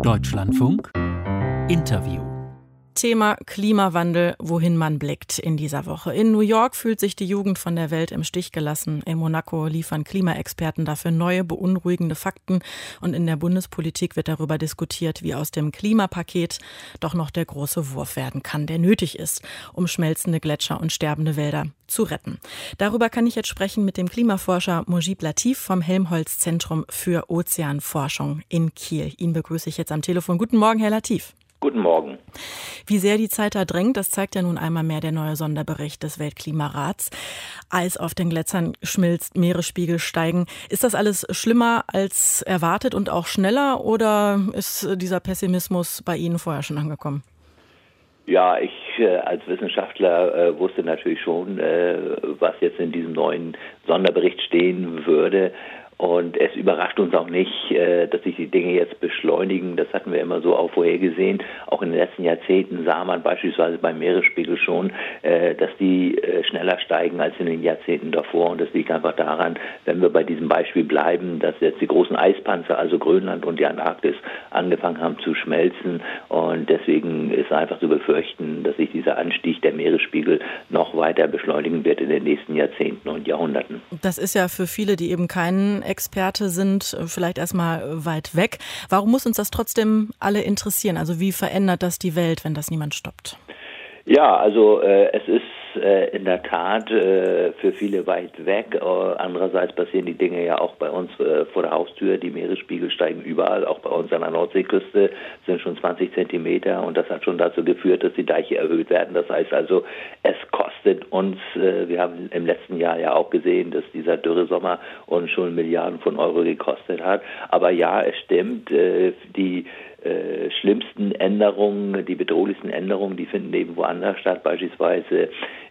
Deutschlandfunk Interview. Thema Klimawandel, wohin man blickt in dieser Woche. In New York fühlt sich die Jugend von der Welt im Stich gelassen. In Monaco liefern Klimaexperten dafür neue, beunruhigende Fakten. Und in der Bundespolitik wird darüber diskutiert, wie aus dem Klimapaket doch noch der große Wurf werden kann, der nötig ist, um schmelzende Gletscher und sterbende Wälder zu retten. Darüber kann ich jetzt sprechen mit dem Klimaforscher Mujib Latif vom Helmholtz-Zentrum für Ozeanforschung in Kiel. Ihn begrüße ich jetzt am Telefon. Guten Morgen, Herr Latif. Guten Morgen. Wie sehr die Zeit da drängt, das zeigt ja nun einmal mehr der neue Sonderbericht des Weltklimarats. Eis auf den Gletschern schmilzt, Meeresspiegel steigen. Ist das alles schlimmer als erwartet und auch schneller, oder ist dieser Pessimismus bei Ihnen vorher schon angekommen? Ja, ich als Wissenschaftler wusste natürlich schon, was jetzt in diesem neuen Sonderbericht stehen würde. Und es überrascht uns auch nicht, dass sich die Dinge jetzt beschleunigen. Das hatten wir immer so auch vorhergesehen. Auch in den letzten Jahrzehnten sah man beispielsweise beim Meeresspiegel schon, dass die schneller steigen als in den Jahrzehnten davor. Und das liegt einfach daran, wenn wir bei diesem Beispiel bleiben, dass jetzt die großen Eispanzer, also Grönland und die Antarktis, angefangen haben zu schmelzen. Und deswegen ist einfach zu befürchten, dass sich dieser Anstieg der Meeresspiegel noch weiter beschleunigen wird in den nächsten Jahrzehnten und Jahrhunderten. Das ist ja für viele, die eben keinen Experte sind, vielleicht erstmal weit weg. Warum muss uns das trotzdem alle interessieren? Also wie verändert das die Welt, wenn das niemand stoppt? Ja, also es ist in der Tat für viele weit weg. Andererseits passieren die Dinge ja auch bei uns vor der Haustür. Die Meeresspiegel steigen überall, auch bei uns an der Nordseeküste sind schon 20 Zentimeter. Und das hat schon dazu geführt, dass die Deiche erhöht werden. Das heißt also, es kostet uns, wir haben im letzten Jahr ja auch gesehen, dass dieser Dürresommer uns schon Milliarden von Euro gekostet hat. Aber ja, es stimmt, die schlimmsten Änderungen, die bedrohlichsten Änderungen, die finden eben woanders statt, beispielsweise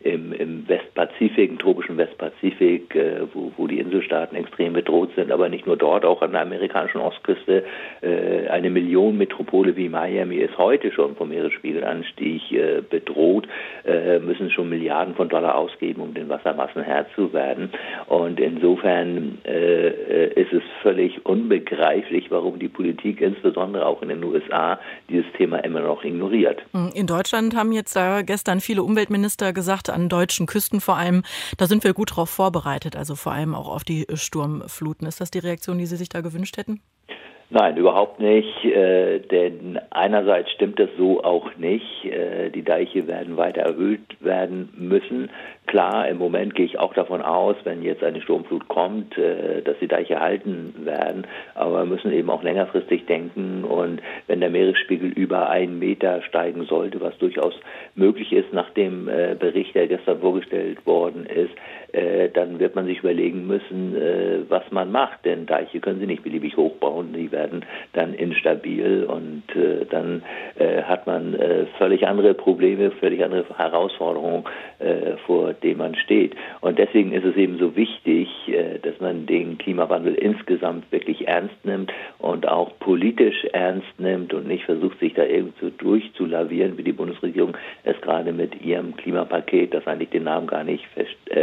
im Westpazifik, im tropischen Westpazifik, wo die Inselstaaten extrem bedroht sind, aber nicht nur dort, auch an der amerikanischen Ostküste. Eine Millionenmetropole wie Miami ist heute schon vom Meeresspiegelanstieg bedroht, müssen schon Milliarden von Dollar ausgeben, um den Wassermassen Herr zu werden. Und insofern ist es völlig unbegreiflich, warum die Politik, insbesondere auch in den USA, dieses Thema immer noch ignoriert. In Deutschland haben jetzt da gestern viele Umweltminister gesagt, an deutschen Küsten vor allem, da sind wir gut drauf vorbereitet, also vor allem auch auf die Sturmfluten. Ist das die Reaktion, die Sie sich da gewünscht hätten? Nein, überhaupt nicht, denn einerseits stimmt das so auch nicht. Die Deiche werden weiter erhöht werden müssen. Klar, im Moment gehe ich auch davon aus, wenn jetzt eine Sturmflut kommt, dass die Deiche halten werden. Aber wir müssen eben auch längerfristig denken. Und wenn der Meeresspiegel über 1 Meter steigen sollte, was durchaus möglich ist nach dem Bericht, der gestern vorgestellt worden ist, dann wird man sich überlegen müssen, was man macht. Denn Deiche können Sie nicht beliebig hochbauen. Die werden dann instabil und dann hat man völlig andere Probleme, völlig andere Herausforderungen, vor denen man steht. Und deswegen ist es eben so wichtig, dass man den Klimawandel insgesamt wirklich ernst nimmt und auch politisch ernst nimmt und nicht versucht, sich da irgendwie durchzulavieren, wie die Bundesregierung es gerade mit ihrem Klimapaket, das eigentlich den Namen gar nicht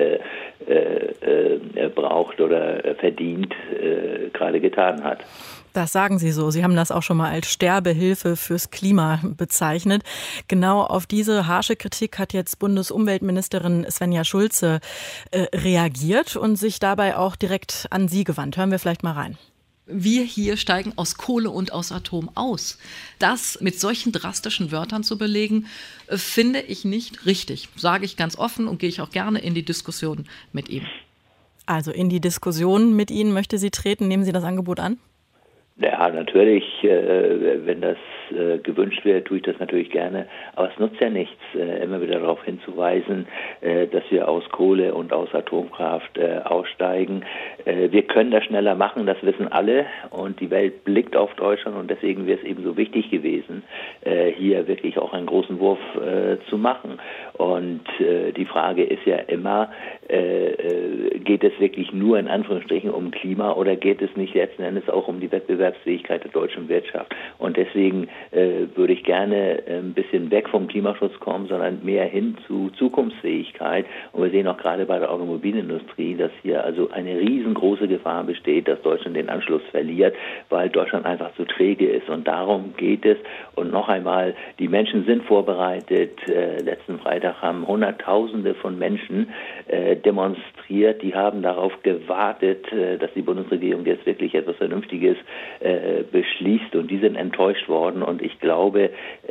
braucht oder verdient, gerade getan hat. Das sagen Sie so. Sie haben das auch schon mal als Sterbehilfe fürs Klima bezeichnet. Genau auf diese harsche Kritik hat jetzt Bundesumweltministerin Svenja Schulze reagiert und sich dabei auch direkt an Sie gewandt. Hören wir vielleicht mal rein. Wir hier steigen aus Kohle und aus Atom aus. Das mit solchen drastischen Wörtern zu belegen, finde ich nicht richtig. Sage ich ganz offen und gehe ich auch gerne in die Diskussion mit ihm. Also in die Diskussion mit Ihnen möchte sie treten. Nehmen Sie das Angebot an? Ja, natürlich, wenn das gewünscht wird, tue ich das natürlich gerne. Aber es nutzt ja nichts, immer wieder darauf hinzuweisen, dass wir aus Kohle und aus Atomkraft aussteigen. Wir können das schneller machen, das wissen alle. Und die Welt blickt auf Deutschland und deswegen wäre es eben so wichtig gewesen, hier wirklich auch einen großen Wurf zu machen. Und die Frage ist ja immer, geht es wirklich nur in Anführungsstrichen um Klima oder geht es nicht letzten Endes auch um die Wettbewerbsfähigkeit Wettbewerbsfähigkeit der deutschen Wirtschaft. Und deswegen würde ich gerne ein bisschen weg vom Klimaschutz kommen, sondern mehr hin zu Zukunftsfähigkeit. Und wir sehen auch gerade bei der Automobilindustrie, dass hier also eine riesengroße Gefahr besteht, dass Deutschland den Anschluss verliert, weil Deutschland einfach zu träge ist. Und darum geht es. Und noch einmal, die Menschen sind vorbereitet. Letzten Freitag haben Hunderttausende von Menschen demonstriert. Die haben darauf gewartet, dass die Bundesregierung jetzt wirklich etwas Vernünftiges beschließt. Und die sind enttäuscht worden. Und ich glaube,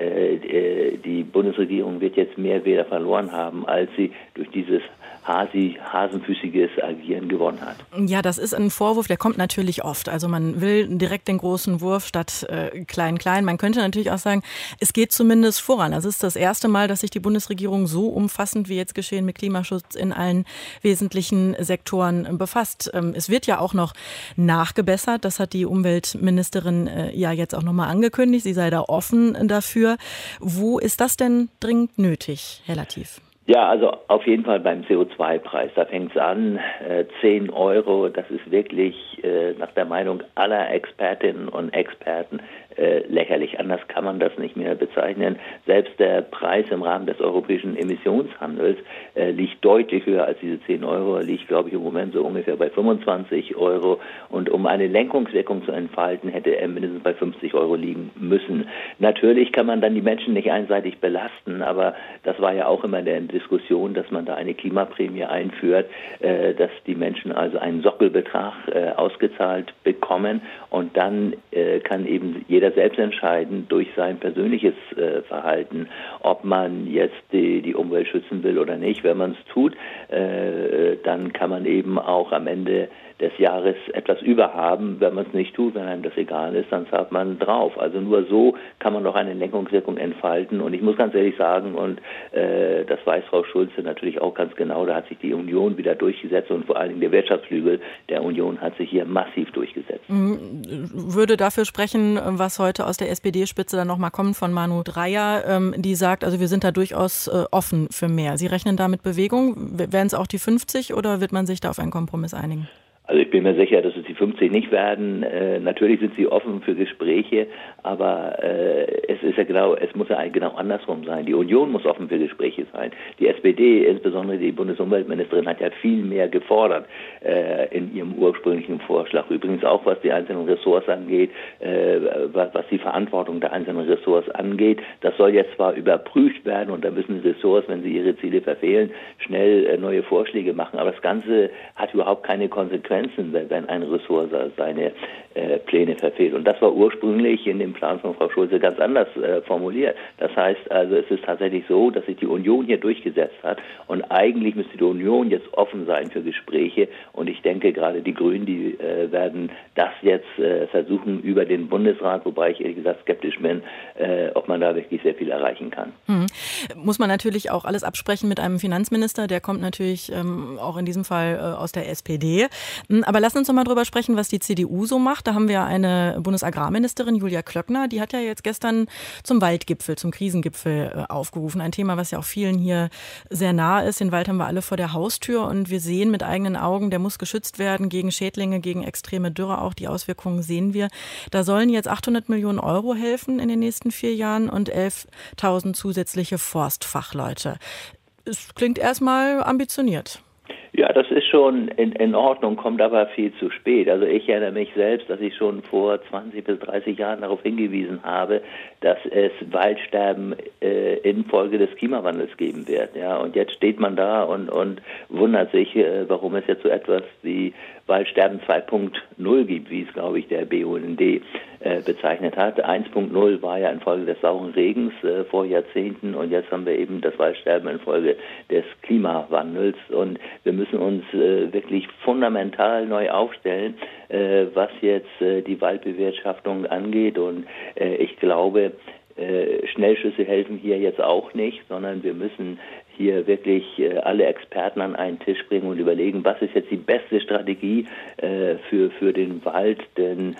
die Bundesregierung wird jetzt mehr Wähler verloren haben, als sie durch dieses hasenfüßiges Agieren gewonnen hat. Ja, das ist ein Vorwurf, der kommt natürlich oft. Also man will direkt den großen Wurf statt klein. Man könnte natürlich auch sagen, es geht zumindest voran. Das ist das erste Mal, dass sich die Bundesregierung so umfassend wie jetzt geschehen mit Klimaschutz in allen wesentlichen Sektoren befasst. Es wird ja auch noch nachgebessert. Das hat die Umweltministerin ja jetzt auch nochmal angekündigt. Sie sei da offen dafür. Wo ist das denn dringend nötig, Herr Latif? Ja, also auf jeden Fall beim CO2-Preis. Da fängt es an, 10 Euro, das ist wirklich nach der Meinung aller Expertinnen und Experten lächerlich. Anders kann man das nicht mehr bezeichnen. Selbst der Preis im Rahmen des europäischen Emissionshandels liegt deutlich höher als diese 10 Euro, liegt, glaube ich, im Moment so ungefähr bei 25 Euro. Und um eine Lenkungswirkung zu entfalten, hätte er mindestens bei 50 Euro liegen müssen. Natürlich kann man dann die Menschen nicht einseitig belasten, aber das war ja auch immer der Diskussion, dass man da eine Klimaprämie einführt, dass die Menschen also einen Sockelbetrag ausgezahlt bekommen und dann kann eben jeder selbst entscheiden durch sein persönliches Verhalten, ob man jetzt die Umwelt schützen will oder nicht. Wenn man es tut, dann kann man eben auch am Ende des Jahres etwas überhaben. Wenn man es nicht tut, wenn einem das egal ist, dann zahlt man drauf. Also nur so kann man noch eine Lenkungswirkung entfalten. Und ich muss ganz ehrlich sagen, und das weiß Frau Schulze natürlich auch ganz genau, da hat sich die Union wieder durchgesetzt und vor allen Dingen der Wirtschaftsflügel der Union hat sich hier massiv durchgesetzt. Würde dafür sprechen, was heute aus der SPD-Spitze dann nochmal kommt von Manu Dreyer, die sagt, also wir sind da durchaus offen für mehr. Sie rechnen da mit Bewegung? Wären es auch die 50 oder wird man sich da auf einen Kompromiss einigen? Also ich bin mir sicher, dass es die 50 nicht werden. Natürlich sind sie offen für Gespräche, aber es muss ja genau andersrum sein. Die Union muss offen für Gespräche sein. Die SPD, insbesondere die Bundesumweltministerin, hat ja viel mehr gefordert in ihrem ursprünglichen Vorschlag. Übrigens auch, was die einzelnen Ressorts angeht, was die Verantwortung der einzelnen Ressorts angeht. Das soll jetzt zwar überprüft werden und da müssen die Ressorts, wenn sie ihre Ziele verfehlen, schnell neue Vorschläge machen, aber das Ganze hat überhaupt keine Konsequenzen, wenn ein Ressort seine Pläne verfehlt. Und das war ursprünglich in dem Plan von Frau Schulze ganz anders formuliert. Das heißt also, es ist tatsächlich so, dass sich die Union hier durchgesetzt hat und eigentlich müsste die Union jetzt offen sein für Gespräche und ich denke gerade die Grünen, die werden das jetzt versuchen über den Bundesrat, wobei ich ehrlich gesagt skeptisch bin, ob man da wirklich sehr viel erreichen kann. Muss man natürlich auch alles absprechen mit einem Finanzminister, der kommt natürlich auch in diesem Fall aus der SPD. Aber lass uns noch mal drüber sprechen, was die CDU so macht. Da haben wir eine Bundesagrarministerin, Julia Klöckner, die hat ja jetzt gestern zum Waldgipfel, zum Krisengipfel aufgerufen. Ein Thema, was ja auch vielen hier sehr nah ist. Den Wald haben wir alle vor der Haustür und wir sehen mit eigenen Augen, der muss geschützt werden gegen Schädlinge, gegen extreme Dürre. Auch die Auswirkungen sehen wir. Da sollen jetzt 800 Millionen Euro helfen in den nächsten 4 Jahren und 11.000 zusätzliche Forstfachleute. Es klingt erstmal ambitioniert. Ja, das ist schon in Ordnung, kommt aber viel zu spät. Also ich erinnere mich selbst, dass ich schon vor 20 bis 30 Jahren darauf hingewiesen habe, dass es Waldsterben infolge des Klimawandels geben wird. Ja, und jetzt steht man da und wundert sich, warum es jetzt so etwas wie Waldsterben 2.0 gibt, wie es, glaube ich, der BUND bezeichnet hat. 1.0 war ja infolge des sauren Regens vor Jahrzehnten und jetzt haben wir eben das Waldsterben infolge des Klimawandels und wir müssen uns wirklich fundamental neu aufstellen, was jetzt die Waldbewirtschaftung angeht und ich glaube, Schnellschüsse helfen hier jetzt auch nicht, sondern wir müssen hier wirklich alle Experten an einen Tisch bringen und überlegen, was ist jetzt die beste Strategie für den Wald, denn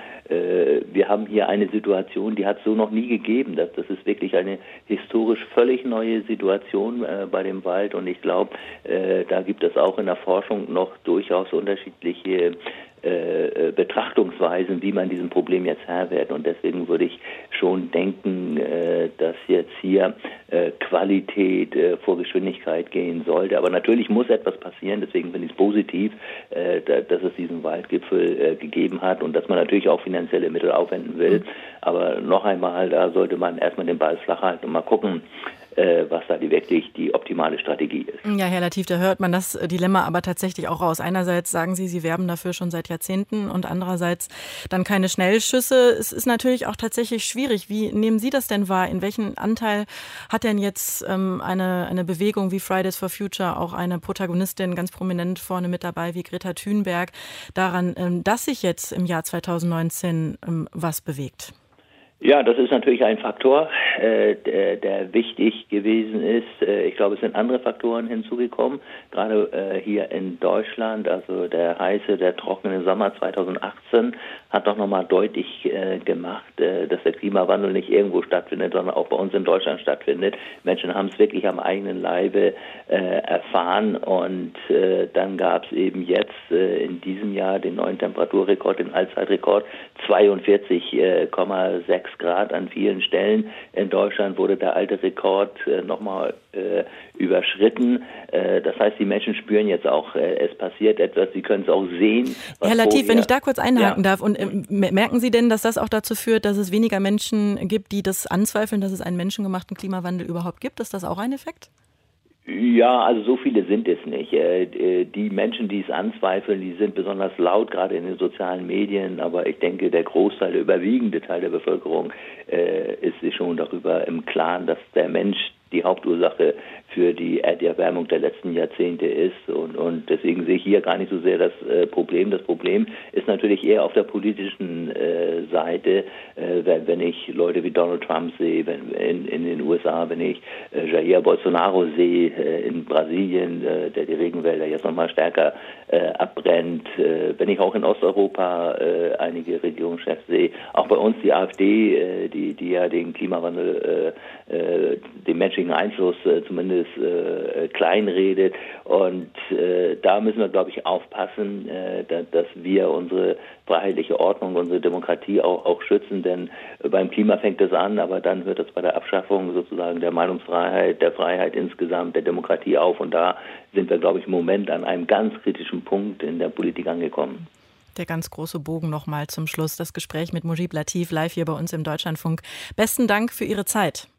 wir haben hier eine Situation, die hat es so noch nie gegeben. Das ist wirklich eine historisch völlig neue Situation bei dem Wald und ich glaube, da gibt es auch in der Forschung noch durchaus unterschiedliche Betrachtungsweisen, wie man diesem Problem jetzt Herr wird. Und deswegen würde ich schon denken, dass jetzt hier Qualität vor Geschwindigkeit gehen sollte. Aber natürlich muss etwas passieren, deswegen finde ich es positiv, dass es diesen Waldgipfel gegeben hat und dass man natürlich auch finanzielle Mittel aufwenden will. Aber noch einmal, da sollte man erstmal den Ball flach halten und mal gucken, was da wirklich die optimale Strategie ist. Ja, Herr Latif, da hört man das Dilemma aber tatsächlich auch raus. Einerseits sagen Sie, Sie werben dafür schon seit Jahrzehnten und andererseits dann keine Schnellschüsse. Es ist natürlich auch tatsächlich schwierig. Wie nehmen Sie das denn wahr? In welchen Anteil hat denn jetzt eine Bewegung wie Fridays for Future, auch eine Protagonistin ganz prominent vorne mit dabei wie Greta Thunberg, daran, dass sich jetzt im Jahr 2019 was bewegt? Ja, das ist natürlich ein Faktor, der wichtig gewesen ist. Ich glaube, es sind andere Faktoren hinzugekommen, gerade hier in Deutschland. Also der trockene Sommer 2018 hat doch nochmal deutlich gemacht, dass der Klimawandel nicht irgendwo stattfindet, sondern auch bei uns in Deutschland stattfindet. Menschen haben es wirklich am eigenen Leibe erfahren und dann gab es eben jetzt in diesem Jahr den neuen Temperaturrekord, den Allzeitrekord, 42,6 Grad an vielen Stellen. In Deutschland wurde der alte Rekord nochmal überschritten. Das heißt, die Menschen spüren jetzt auch, es passiert etwas, sie können es auch sehen. Herr Latif, wenn ich da kurz einhaken darf, und merken Sie denn, dass das auch dazu führt, dass es weniger Menschen gibt, die das anzweifeln, dass es einen menschengemachten Klimawandel überhaupt gibt? Ist das auch ein Effekt? Ja, also so viele sind es nicht. Die Menschen, die es anzweifeln, die sind besonders laut, gerade in den sozialen Medien. Aber ich denke, der Großteil, der überwiegende Teil der Bevölkerung ist sich schon darüber im Klaren, dass der Mensch die Hauptursache für die Erderwärmung der letzten Jahrzehnte ist. Und deswegen sehe ich hier gar nicht so sehr das Problem. Das Problem ist natürlich eher auf der politischen Seite, wenn ich Leute wie Donald Trump sehe, in den USA, wenn ich Jair Bolsonaro sehe, in Brasilien, der die Regenwälder jetzt nochmal stärker abbrennt, wenn ich auch in Osteuropa einige Regierungschefs sehe, auch bei uns die AfD, die ja den Klimawandel, den menschlichen Einfluss zumindest kleinredet. Und da müssen wir, glaube ich, aufpassen, dass wir unsere freiheitliche Ordnung, unsere Demokratie auch schützen, denn beim Klima fängt es an, aber dann hört es bei der Abschaffung sozusagen der Meinungsfreiheit, der Freiheit insgesamt, der Demokratie auf. Und da sind wir, glaube ich, im Moment an einem ganz kritischen Punkt in der Politik angekommen. Der ganz große Bogen nochmal zum Schluss. Das Gespräch mit Mujib Latif live hier bei uns im Deutschlandfunk. Besten Dank für Ihre Zeit.